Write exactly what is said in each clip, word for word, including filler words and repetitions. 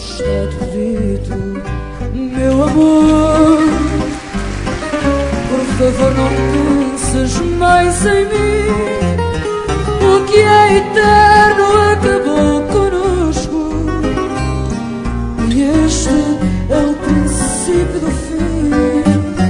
está tudo dito, meu amor. Por favor, não penses mais em mim. O que é eterno acabou conosco, e este é o princípio do fim.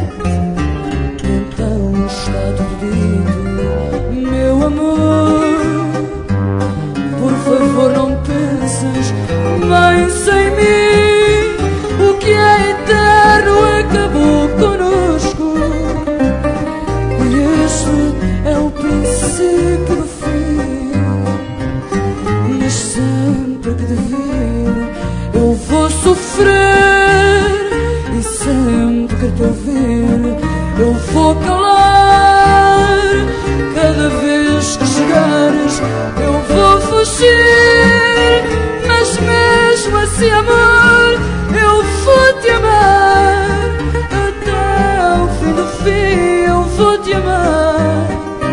Então está tudo dito, meu amor. Por favor, não penses mais em mim. O que é eterno acabou conosco, e este é o princípio do fim. Mas sempre que te vir eu vou sofrer, e sempre que te ouvir eu vou calar. Cada vez que chegares eu vou fugir, mas mesmo assim, amor, eu vou te amar. Até ao fim do fim eu vou te amar.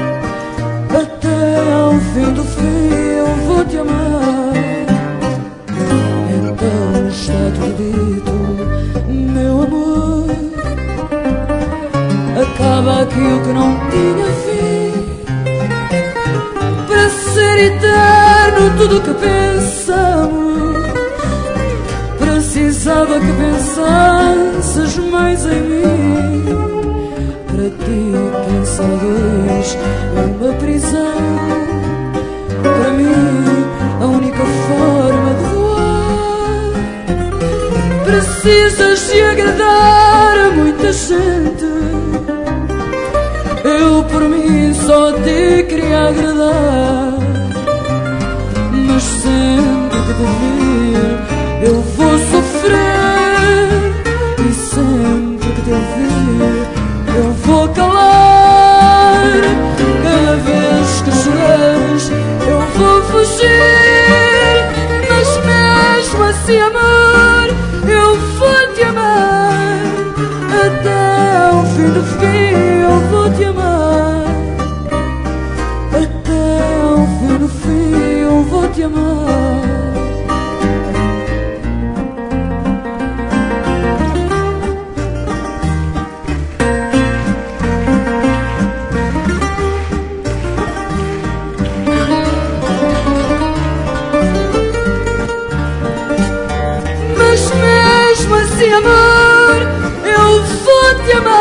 Até ao fim do fim eu vou te amar. Então está tudo dito, meu amor. Acaba aqui o que não tinha fim. Para ser eterno tudo o que pensamos, precisava que pensasses mais em mim. Para ti pensar dois é uma prisão. Para mim a única forma de voar. Precisas de agradar a muita gente. Eu por mim só te queria agradar, mas sempre que te vir eu vou sofrer, e sempre que te ouvir eu vou calar. Cada vez que chorares eu vou fugir, mas mesmo assim, amor, eu vou te amar. Até ao fim do fim eu vou te amar. Até ao fim do fim eu vou te amar. Mas mesmo assim, amor, eu vou te amar.